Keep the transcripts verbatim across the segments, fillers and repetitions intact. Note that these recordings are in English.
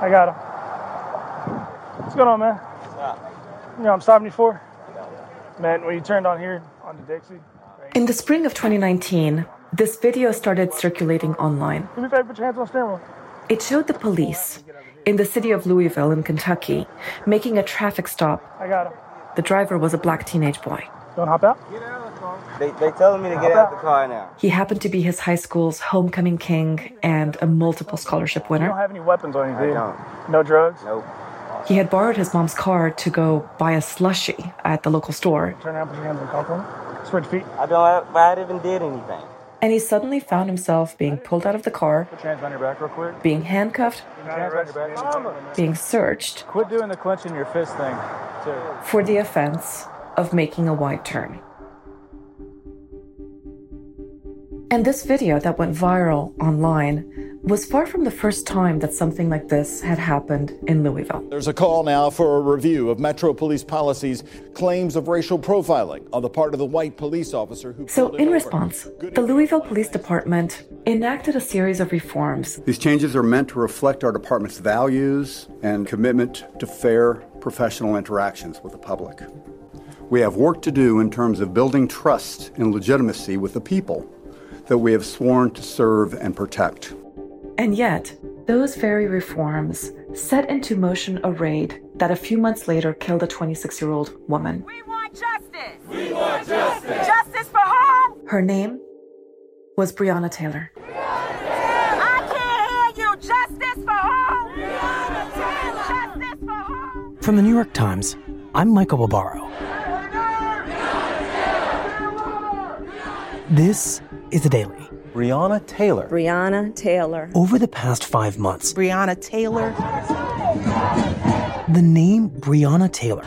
I got him. What's going on, man? What's up? You know what I'm stopping you for? Man, when you turned on here, onto Dixie. Right. In the spring of twenty nineteen, this video started circulating online. Do me a favor, put your hands on the steering wheel. It showed the police in the city of Louisville in Kentucky making a traffic stop. I got him. The driver was a black teenage boy. Don't hop out? Get out of the car. They, they telling me to get out of the car now. He happened to be his high school's homecoming king and a multiple scholarship winner. You don't have any weapons on you, do you? I don't. No drugs? Nope. He had borrowed his mom's car to go buy a slushie at the local store. Turn around, put your hands on the car for me. Spread your feet. I don't have, I even did anything. And he suddenly found himself being pulled out of the car, Put your hands on your back real quick. being handcuffed, Hands on your back. being searched Quit doing the clenching your fist thing, too. for the offense of making a wide turn. And this video that went viral online was far from the first time that something like this had happened in Louisville. There's a call now for a review of Metro Police Policy's claims of racial profiling on the part of the white police officer who So pulled him in over. response, the Louisville Police Department enacted a series of reforms. These changes are meant to reflect our department's values and commitment to fair professional interactions with the public. We have work to do in terms of building trust and legitimacy with the people that we have sworn to serve and protect. And yet, those very reforms set into motion a raid that a few months later killed a twenty-six-year-old woman. We want justice! We want justice! Justice for whom? Her name was Breonna Taylor. I can't hear you! Justice for whom? Breonna Taylor! Justice for whom? From the New York Times, I'm Michael Barbaro. This is The Daily. Breonna Taylor. Breonna Taylor. Over the past five months, Breonna Taylor. the name Breonna Taylor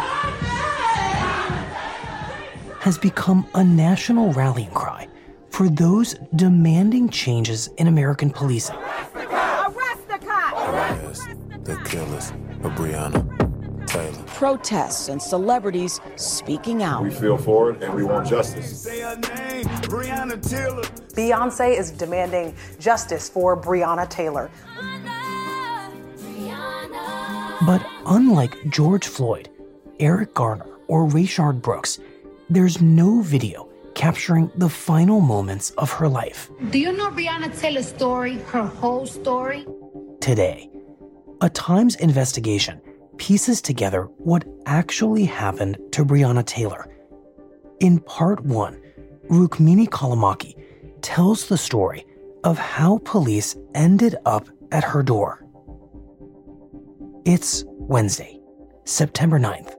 has become a national rallying cry for those demanding changes in American policing. Arrest the cop! Arrest the cop! Arrest the killers of Breonna Taylor. Protests and celebrities speaking out. We feel for it and we want justice. Beyonce is demanding justice for Breonna Taylor. But unlike George Floyd, Eric Garner, or Rayshard Brooks, there's no video capturing the final moments of her life. Do you know Breonna Taylor's story, her whole story? Today, a Times investigation pieces together what actually happened to Breonna Taylor. In part one, Rukmini Callimachi tells the story of how police ended up at her door. It's Wednesday, September ninth.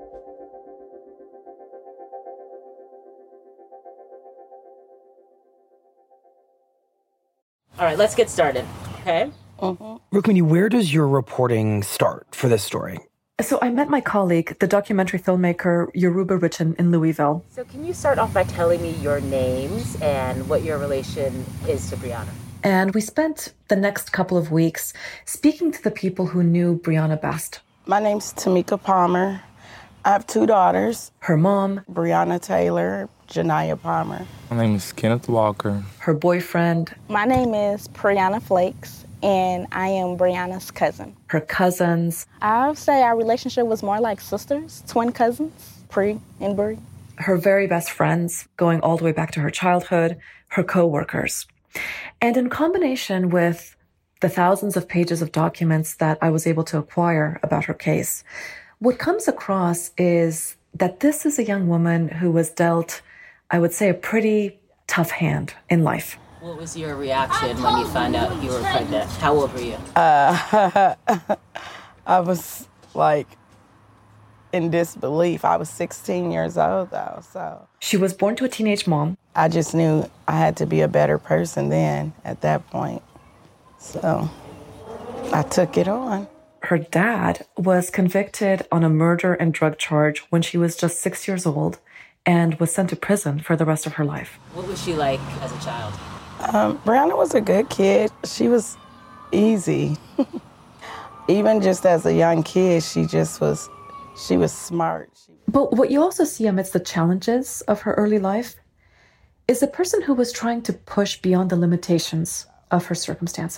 All right, let's get started, okay? Mm-hmm. Rukmini, where does your reporting start for this story? So I met my colleague, the documentary filmmaker Yoruba Richin in Louisville. So can you start off by telling me your names and what your relation is to Breonna? And we spent the next couple of weeks speaking to the people who knew Breonna best. My name's Tamika Palmer. I have two daughters. Her mom, Breonna Taylor, Janiyah Palmer. My name is Kenneth Walker. Her boyfriend. My name is Priyana Flakes, and I am Breonna's cousin. Her cousins. I would say our relationship was more like sisters, twin cousins, Pri and Bree. Her very best friends, going all the way back to her childhood, her co-workers. And in combination with the thousands of pages of documents that I was able to acquire about her case, what comes across is that this is a young woman who was dealt, I would say, a pretty tough hand in life. What was your reaction when you found out you were pregnant? How old were you? Uh, I was like in disbelief. I was sixteen years old though, so. She was born to a teenage mom. I just knew I had to be a better person then at that point. So I took it on. Her dad was convicted on a murder and drug charge when she was just six years old and was sent to prison for the rest of her life. What was she like as a child? Um, Breonna was a good kid. She was easy. Even just as a young kid, she just was, she was smart. But what you also see amidst the challenges of her early life is a person who was trying to push beyond the limitations of her circumstances.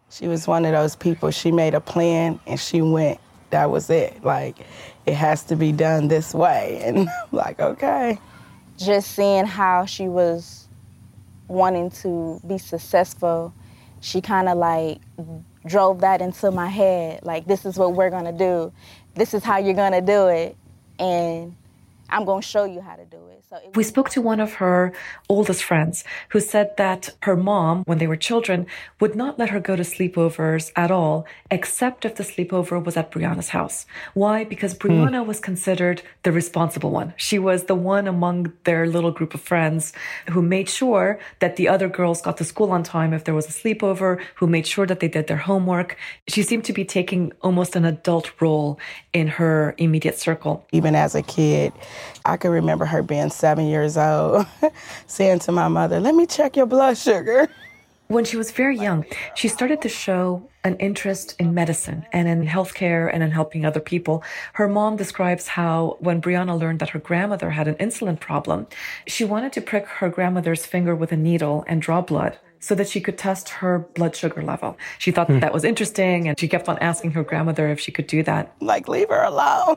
She was one of those people, she made a plan and she went. That was it. Like, it has to be done this way. And I'm like, okay. Just seeing how she was wanting to be successful, she kind of like drove that into my head. Like, this is what we're gonna do. This is how you're gonna do it. And I'm gonna show you how to do it. So it we spoke to one of her oldest friends who said that her mom, when they were children, would not let her go to sleepovers at all, except if the sleepover was at Brianna's house. Why? Because Brianna mm. was considered the responsible one. She was the one among their little group of friends who made sure that the other girls got to school on time if there was a sleepover, who made sure that they did their homework. She seemed to be taking almost an adult role in her immediate circle. Even as a kid, I can remember her being seven years old, saying to my mother, let me check your blood sugar. When she was very young, she started to show an interest in medicine and in healthcare and in helping other people. Her mom describes how when Brianna learned that her grandmother had an insulin problem, she wanted to prick her grandmother's finger with a needle and draw blood so that she could test her blood sugar level. She thought hmm. that, that was interesting, and she kept on asking her grandmother if she could do that. Like, leave her alone.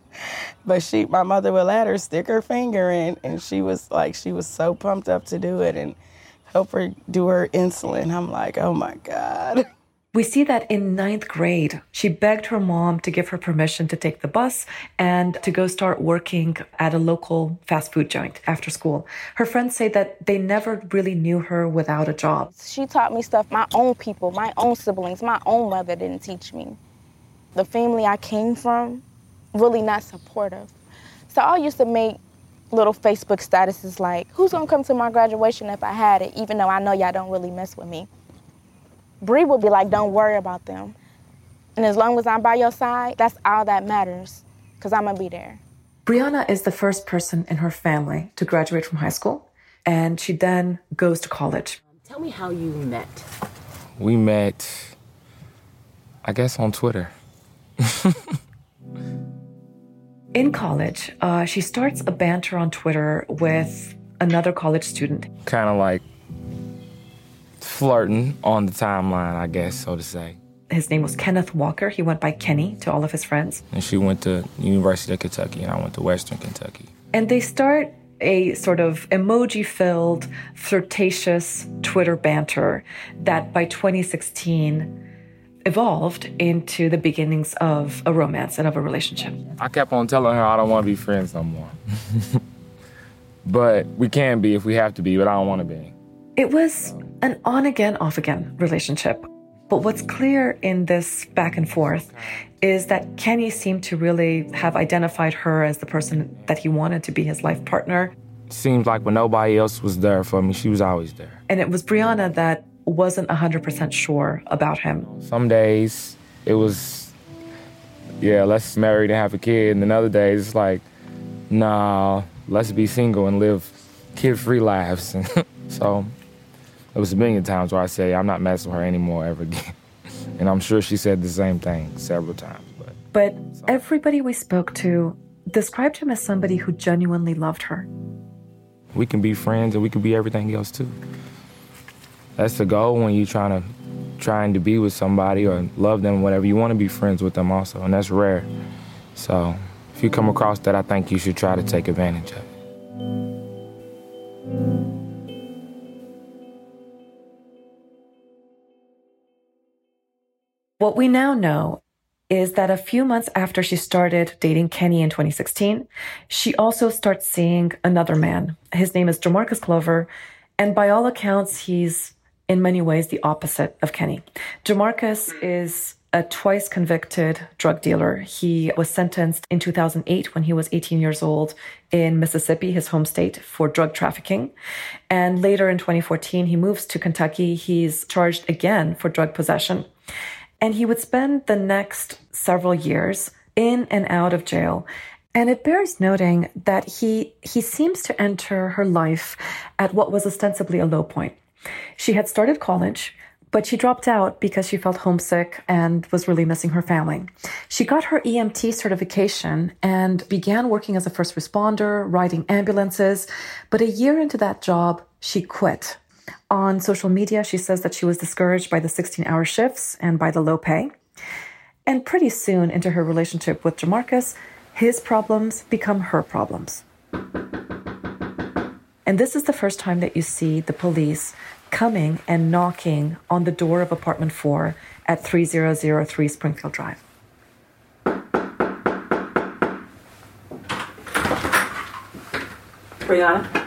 But she, my mother would let her stick her finger in, and she was like, she was so pumped up to do it and help her do her insulin. I'm like, oh my God. We see that in ninth grade, she begged her mom to give her permission to take the bus and to go start working at a local fast food joint after school. Her friends say that they never really knew her without a job. She taught me stuff my own people, my own siblings, my own mother didn't teach me. The family I came from, really not supportive. So I used to make little Facebook statuses like, who's gonna come to my graduation if I had it, even though I know y'all don't really mess with me. Bree would be like, don't worry about them. And as long as I'm by your side, that's all that matters, because I'm gonna be there. Brianna is the first person in her family to graduate from high school, and she then goes to college. Tell me how you met. We met, I guess, on Twitter. In college, uh, she starts a banter on Twitter with another college student. Kind of like flirting on the timeline, I guess, so to say. His name was Kenneth Walker. He went by Kenny to all of his friends. And she went to University of Kentucky, and I went to Western Kentucky. And they start a sort of emoji-filled, flirtatious Twitter banter that by twenty sixteen evolved into the beginnings of a romance and of a relationship. I kept on telling her I don't want to be friends no more. But we can be if we have to be, but I don't want to be. It was an on-again, off-again relationship. But what's clear in this back and forth is that Kenny seemed to really have identified her as the person that he wanted to be his life partner. Seems like when nobody else was there for me, she was always there. And it was Brianna that wasn't one hundred percent sure about him. Some days it was, yeah, let's marry and have a kid. And then other days it's like, nah, let's be single and live kid-free lives. So it was a million times where I say, I'm not messing with her anymore ever again. And I'm sure she said the same thing several times. But, but everybody we spoke to described him as somebody who genuinely loved her. We can be friends and we can be everything else too. That's the goal when you're trying to, trying to be with somebody or love them, whatever. You want to be friends with them also, and that's rare. So if you come across that, I think you should try to take advantage of it. What we now know is that a few months after she started dating Kenny in twenty sixteen, she also starts seeing another man. His name is Jamarcus Clover, and by all accounts, he's in many ways the opposite of Kenny. Jamarcus is a twice convicted drug dealer. He was sentenced in two thousand eight when he was eighteen years old in Mississippi, his home state, for drug trafficking. And later in twenty fourteen, he moves to Kentucky. He's charged again for drug possession. And he would spend the next several years in and out of jail. And it bears noting that he he seems to enter her life at what was ostensibly a low point. She had started college, but she dropped out because she felt homesick and was really missing her family. She got her E M T certification and began working as a first responder, riding ambulances. But a year into that job, she quit. On social media, she says that she was discouraged by the sixteen-hour shifts and by the low pay. And pretty soon into her relationship with Jamarcus, his problems become her problems. And this is the first time that you see the police coming and knocking on the door of apartment four at three thousand three Springfield Drive. Brianna?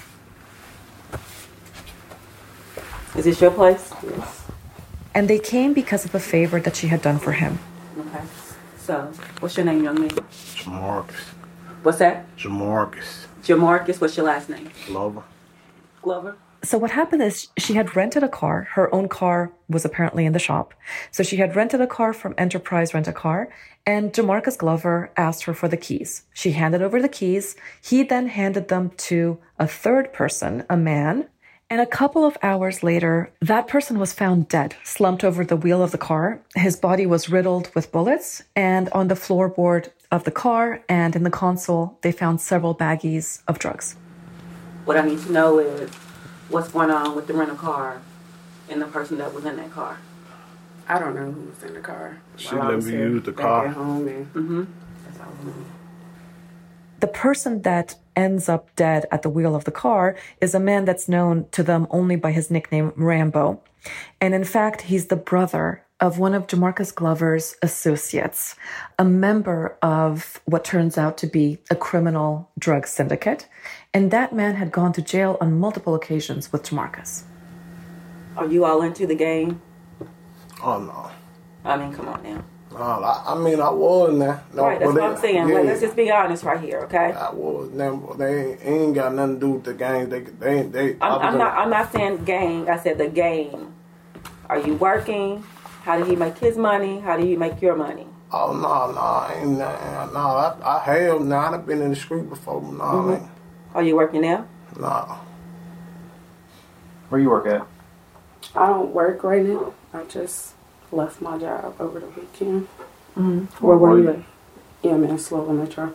Is this your place? Yes. And they came because of a favor that she had done for him. Okay. So, what's your name, young man? Jamarcus. What's that? Jamarcus. Jamarcus, what's your last name? Glover. Glover? So what happened is she had rented a car. Her own car was apparently in the shop. So she had rented a car from Enterprise Rent-A-Car, and Jamarcus Glover asked her for the keys. She handed over the keys. He then handed them to a third person, a man. And a couple of hours later, that person was found dead, slumped over the wheel of the car. His body was riddled with bullets, and on the floorboard of the car and in the console, they found several baggies of drugs. What I need to know is what's going on with the rental car and the person that was in that car. I don't know who was in the car. She let me use the car. Back at home and Mm-hmm. that's all I know. The person that ends up dead at the wheel of the car is a man that's known to them only by his nickname Rambo. And in fact, he's the brother of one of Jamarcus Glover's associates, a member of what turns out to be a criminal drug syndicate. And that man had gone to jail on multiple occasions with Jamarcus. Are you all into the game? Oh, no. I mean, come on now. No, I, I mean, I was now. No, right, that's but what they- I'm saying. yeah. Like, let's just be honest right here, okay? I was now. They ain't, ain't got nothing to do with the game. They, they, ain't- they. I'm, I I'm was not. I'm not saying gang. I said the game. Are you working? How did he make his money? How do you make your money? Oh no, no, I ain't no. no I, I have now. I've been in the street before. No, Mhm. I ain't. Are you working now? No. Where you work at? I don't work right now. I just left my job over the weekend. Mm-hmm. Where were you at? E M S Louisville Metro.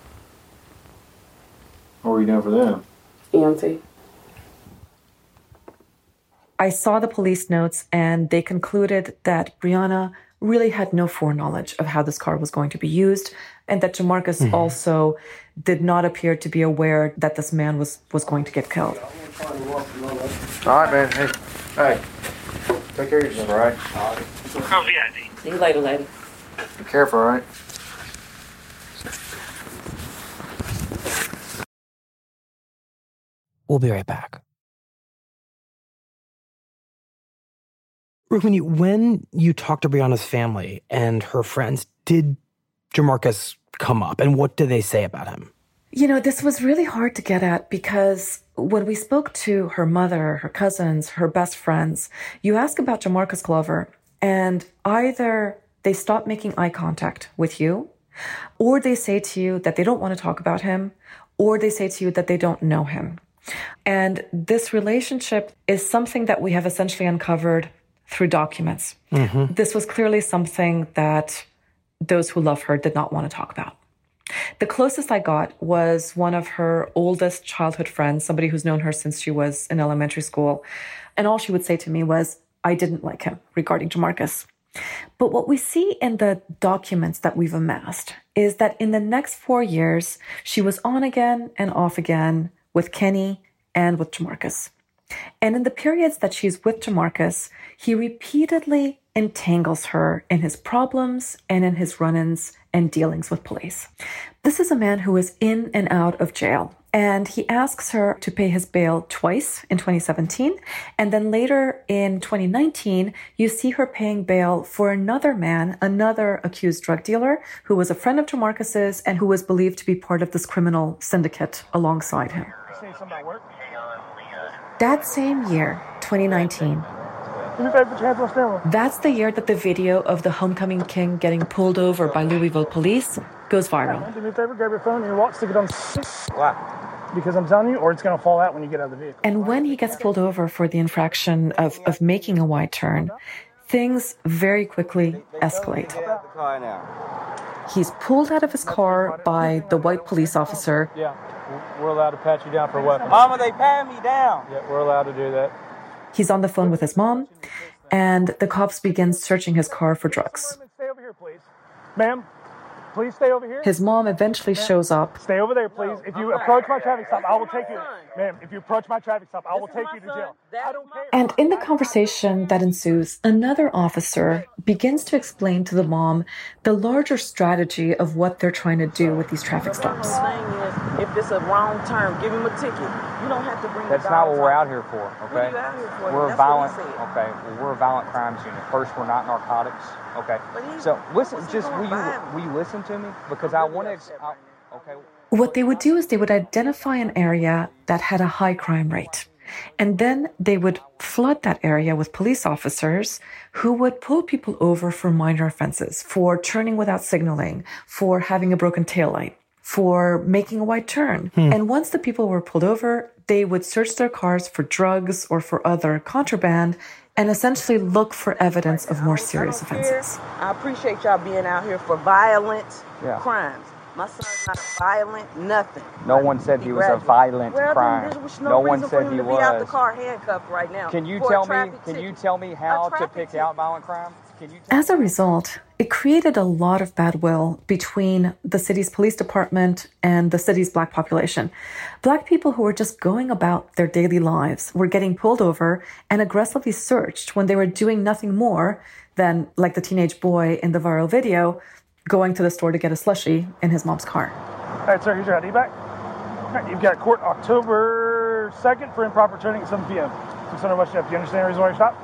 What were you doing for them? E M T. I saw the police notes and they concluded that Brianna really had no foreknowledge of how this car was going to be used, and that Jamarcus Mhm. also did not appear to be aware that this man was, was going to get killed. All right, man. Hey, hey. Take care of yourself, all right? Oh, yeah. See you later, lady. Be careful, all right? We'll be right back. Rukmini, when you talked to Brianna's family and her friends, did Jamarcus come up, and what did they say about him? You know, this was really hard to get at because when we spoke to her mother, her cousins, her best friends, you ask about Jamarcus Glover, and either they stop making eye contact with you, or they say to you that they don't want to talk about him, or they say to you that they don't know him. And this relationship is something that we have essentially uncovered through documents. Mm-hmm. This was clearly something that those who love her did not want to talk about. The closest I got was one of her oldest childhood friends, somebody who's known her since she was in elementary school. And all she would say to me was, I didn't like him, regarding Jamarcus. But what we see in the documents that we've amassed is that in the next four years, she was on again and off again with Kenny and with Jamarcus. And in the periods that she's with Jamarcus, he repeatedly entangles her in his problems and in his run-ins and dealings with police. This is a man who is in and out of jail, and he asks her to pay his bail twice in twenty seventeen, and then later in twenty nineteen, you see her paying bail for another man, another accused drug dealer, who was a friend of Jamarcus's and who was believed to be part of this criminal syndicate alongside him. That same year, twenty nineteen, that's the year that the video of the homecoming king getting pulled over by Louisville police goes viral. Do me a favor, grab your phone and your watch, stick it on. Why? Because I'm telling you, or it's going to fall out when you get out of the vehicle. And when he gets pulled over for the infraction of, of making a wide turn, things very quickly escalate. He's pulled out of his car by the white police officer. Yeah, we're allowed to pat you down for weapons. Mama, they pat me down. Yeah, we're allowed to do that. He's on the phone with his mom, and the cops begin searching his car for drugs. Stay over here, please. Ma'am, please stay over here. His mom eventually shows up. Stay over there, please. If you approach my traffic stop, I will take you. Ma'am, if you approach my traffic stop, I will take you to jail. I don't care. And in the conversation that ensues, another officer begins to explain to the mom the larger strategy of what they're trying to do with these traffic stops. The thing is, if it's a wrong turn, give him a ticket. You don't have to bring. That's not what we're out here for, okay? What are you out here for? We're a That's violent, what he said. okay? Well, we're a violent crimes unit. First, we're not narcotics, okay? So listen, just will you will you listen to me because I want to, okay? What they would do is they would identify an area that had a high crime rate. And then they would flood that area with police officers who would pull people over for minor offenses, for turning without signaling, for having a broken taillight, for making a wide turn. Hmm. And once the people were pulled over, they would search their cars for drugs or for other contraband and essentially look for evidence of more serious offenses. I appreciate y'all being out here for violent yeah. crimes. My son's not violent, nothing. No one said he, he was a violent well, crime. No, no one said he to was. Be out the car handcuffed right now. Can you tell me? Can you tell me how to pick ticket. out violent crime? Can you As a result, it created a lot of bad will between the city's police department and the city's black population. Black people who were just going about their daily lives were getting pulled over and aggressively searched when they were doing nothing more than, like the teenage boy in the viral video, going to the store to get a slushie in his mom's car. All right, sir, here's your I D back. All right, you've got court October second for improper turning at seven p.m. six hundred West Jeff. Do you understand the reason why you stopped?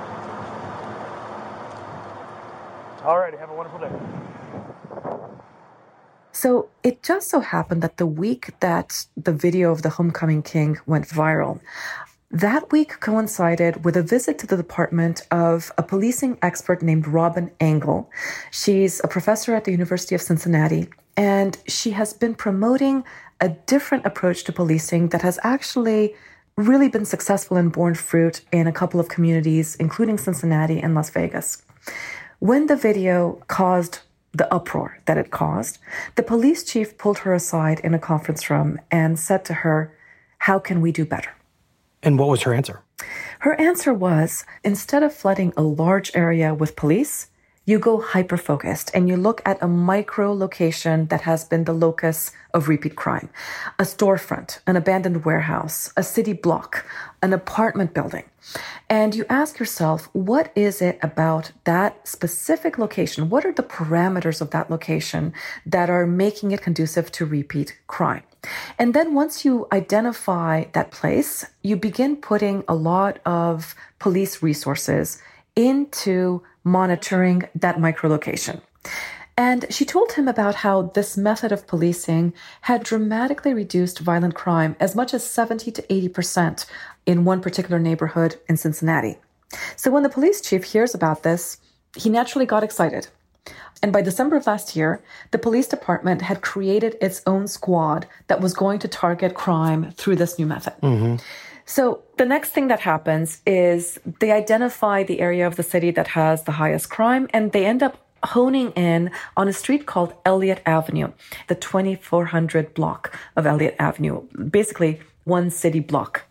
All righty, have a wonderful day. So it just so happened that the week that the video of the homecoming king went viral, that week coincided with a visit to the department of a policing expert named Robin Engel. She's a professor at the University of Cincinnati, and she has been promoting a different approach to policing that has actually really been successful and borne fruit in a couple of communities, including Cincinnati and Las Vegas. When the video caused the uproar that it caused, the police chief pulled her aside in a conference room and said to her, "How can we do better?" And what was her answer? Her answer was, instead of flooding a large area with police, you go hyper-focused and you look at a micro location that has been the locus of repeat crime. A storefront, an abandoned warehouse, a city block, an apartment building. And you ask yourself, what is it about that specific location? What are the parameters of that location that are making it conducive to repeat crime? And then once you identify that place, you begin putting a lot of police resources into monitoring that microlocation. And she told him about how this method of policing had dramatically reduced violent crime as much as seventy to eighty percent in one particular neighborhood in Cincinnati. So when the police chief hears about this, he naturally got excited. And by December of last year, the police department had created its own squad that was going to target crime through this new method. Mm-hmm. So the next thing that happens is they identify the area of the city that has the highest crime, and they end up honing in on a street called Elliott Avenue, the twenty-four hundred block of Elliott Avenue, basically one city block.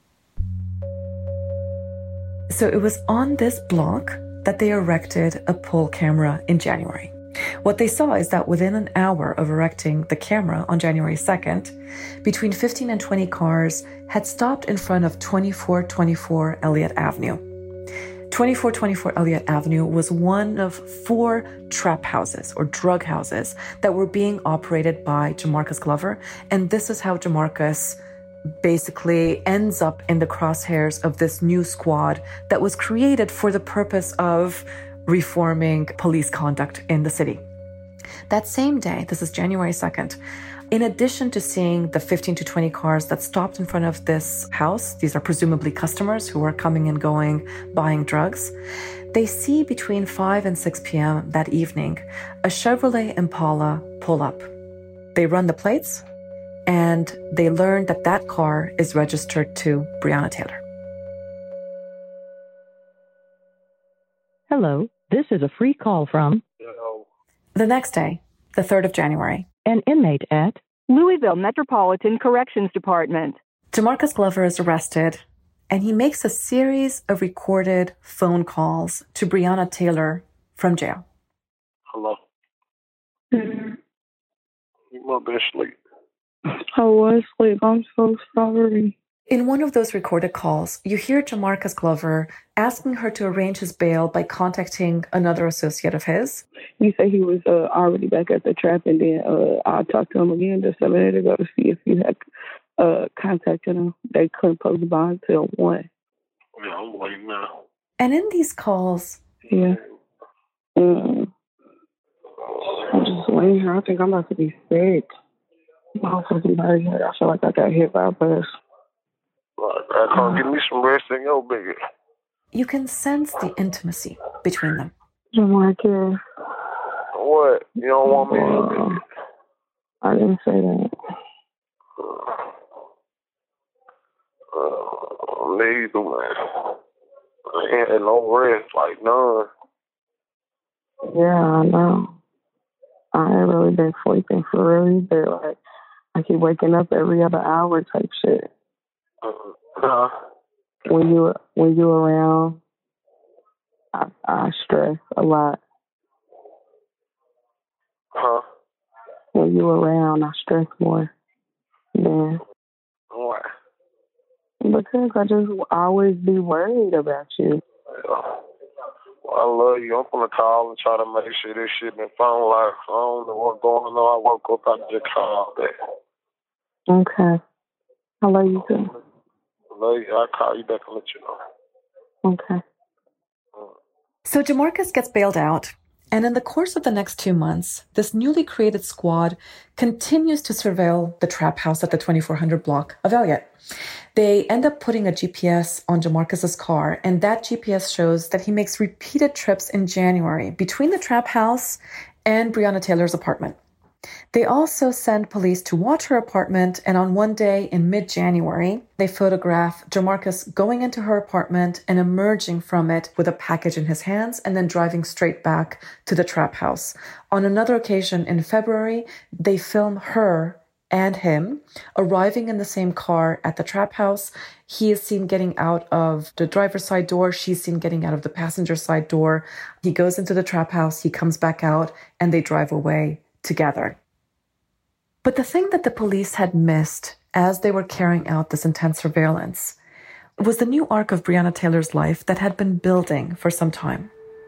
So it was on this block that they erected a poll camera in January. What they saw is that within an hour of erecting the camera on January second, between fifteen and twenty cars had stopped in front of twenty-four twenty-four Elliott Avenue. twenty-four twenty-four Elliott Avenue was one of four trap houses or drug houses that were being operated by Jamarcus Glover. And this is how Jamarcus basically ends up in the crosshairs of this new squad that was created for the purpose of reforming police conduct in the city. That same day, this is January second, in addition to seeing the fifteen to twenty cars that stopped in front of this house, these are presumably customers who are coming and going, buying drugs, they see between five and six p.m. that evening, a Chevrolet Impala pull up. They run the plates, and they learn that that car is registered to Breonna Taylor. Hello, this is a free call from... The next day, the third of January. An inmate at... Louisville Metropolitan Corrections Department. Jamarcus Glover is arrested, and he makes a series of recorded phone calls to Breonna Taylor from jail. Hello. Mm-hmm. You must be asleep. I was asleep. I'm so sorry. In one of those recorded calls, you hear Jamarcus Glover asking her to arrange his bail by contacting another associate of his. You say he was uh, already back at the trap, and then uh, I talked to him again just a minute ago to see if he had uh, contacted him. They couldn't post the bond till one. Yeah, I'm waiting now. And in these calls... Yeah. Um, I'm just laying here. I think I'm about to be sick. My fucking body hurt. I feel like I got hit by a bus. I can't give me some rest in your bed. You can sense the intimacy between them. Jamarcus. What? You don't want me in your bed? I didn't say that. Uh, neither, man. I ain't had no rest, like none. Yeah, I know. I ain't really been sleeping for real either. Like, I keep waking up every other hour type shit. Uh, when you when you around, I, I stress a lot. Huh? When you around, I stress more. Then. Why? Because I just always be worried about you. Yeah. Well, I love you. I'm gonna call and try to make sure this shit been finalized. I don't know what's going on. I woke up, I just called that. Okay. I love you too. I love you. I'll call you back and let you know. Okay. So Jamarcus gets bailed out, and in the course of the next two months, this newly created squad continues to surveil the trap house at the twenty-four hundred block of Elliott. They end up putting a G P S on Jamarcus's car, and that G P S shows that he makes repeated trips in January between the trap house and Breonna Taylor's apartment. They also send police to watch her apartment, and on one day in mid-January, they photograph Jamarcus going into her apartment and emerging from it with a package in his hands and then driving straight back to the trap house. On another occasion in February, they film her and him arriving in the same car at the trap house. He is seen getting out of the driver's side door. She's seen getting out of the passenger side door. He goes into the trap house. He comes back out, and they drive away together. But the thing that the police had missed as they were carrying out this intense surveillance was the new arc of Breonna Taylor's life that had been building for some time.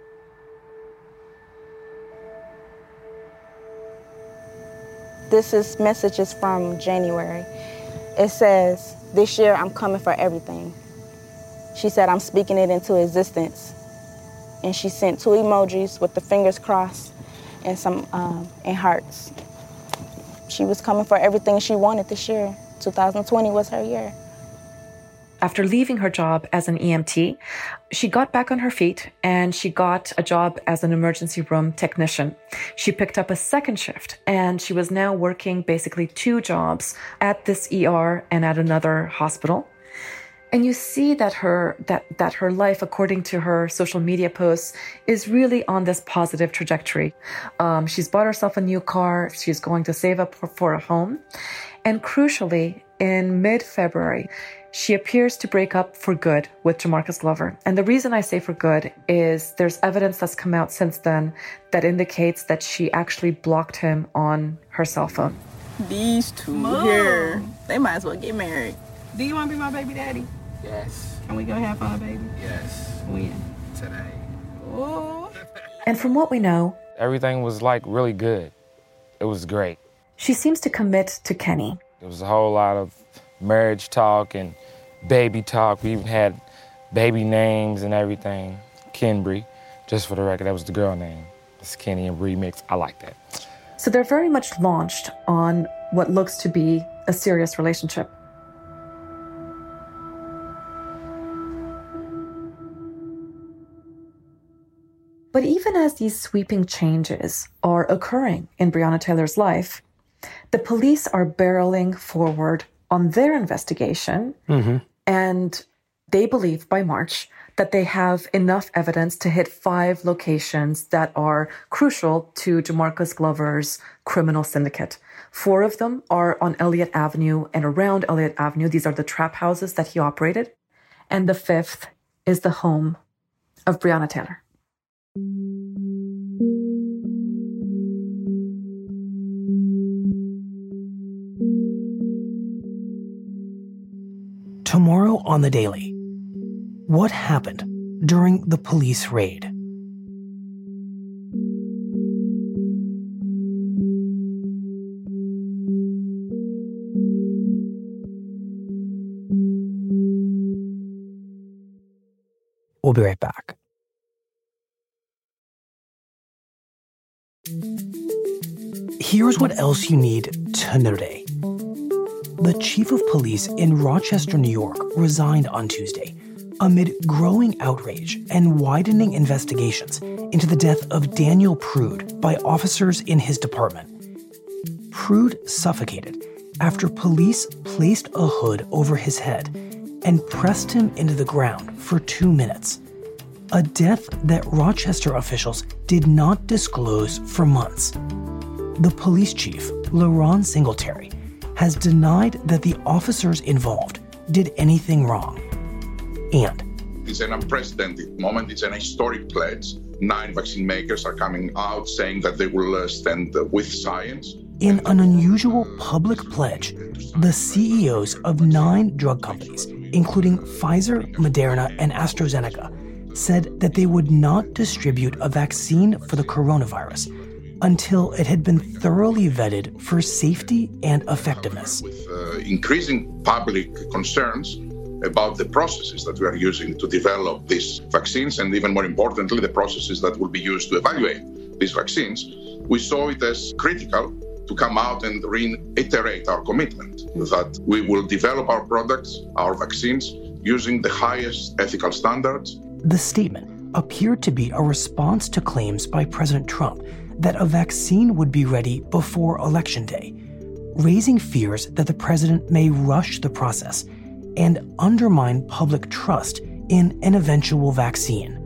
This is messages from January. It says, this year I'm coming for everything. She said, I'm speaking it into existence. And she sent two emojis with the fingers crossed and some um, and hearts. She was coming for everything she wanted this year. two thousand twenty was her year. After leaving her job as an E M T, she got back on her feet and she got a job as an emergency room technician. She picked up a second shift and she was now working basically two jobs at this E R and at another hospital. And you see that her that that her life, according to her social media posts, is really on this positive trajectory. Um, she's bought herself a new car. She's going to save up for, for a home. And crucially, in mid-February, she appears to break up for good with Jamarcus Glover. And the reason I say for good is there's evidence that's come out since then that indicates that she actually blocked him on her cell phone. These two Mom. Here, they might as well get married. Do you want to be my baby daddy? Yes. Can we go have fun, baby? Yes. When? Today. Oh. And from what we know, everything was like really good. It was great. She seems to commit to Kenny. There was a whole lot of marriage talk and baby talk. We even had baby names and everything. Kenbree, just for the record, that was the girl name. It's Kenny and Bree mix. I like that. So they're very much launched on what looks to be a serious relationship. But even as these sweeping changes are occurring in Breonna Taylor's life, the police are barreling forward on their investigation, mm-hmm. and they believe by March that they have enough evidence to hit five locations that are crucial to Jamarcus Glover's criminal syndicate. Four of them are on Elliott Avenue and around Elliott Avenue. These are the trap houses that he operated. And the fifth is the home of Breonna Taylor. Tomorrow on The Daily, what happened during the police raid? We'll be right back. Here's what else you need to know today. The chief of police in Rochester, New York, resigned on Tuesday amid growing outrage and widening investigations into the death of Daniel Prude by officers in his department. Prude suffocated after police placed a hood over his head and pressed him into the ground for two minutes. A death that Rochester officials did not disclose for months. The police chief, LaRon Singletary, has denied that the officers involved did anything wrong. And it's an unprecedented moment. It's an historic pledge. Nine vaccine makers are coming out saying that they will uh, stand uh, with science. In an unusual public pledge, the C E Os of nine drug companies, including Pfizer, Moderna, and AstraZeneca, said that they would not distribute a vaccine for the coronavirus until it had been thoroughly vetted for safety and effectiveness. With uh, increasing public concerns about the processes that we are using to develop these vaccines, and even more importantly, the processes that will be used to evaluate these vaccines, we saw it as critical to come out and reiterate our commitment that we will develop our products, our vaccines, using the highest ethical standards. The statement appeared to be a response to claims by President Trump that a vaccine would be ready before Election Day, raising fears that the president may rush the process and undermine public trust in an eventual vaccine.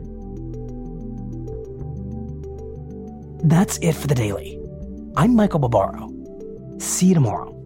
That's it for The Daily. I'm Michael Barbaro. See you tomorrow.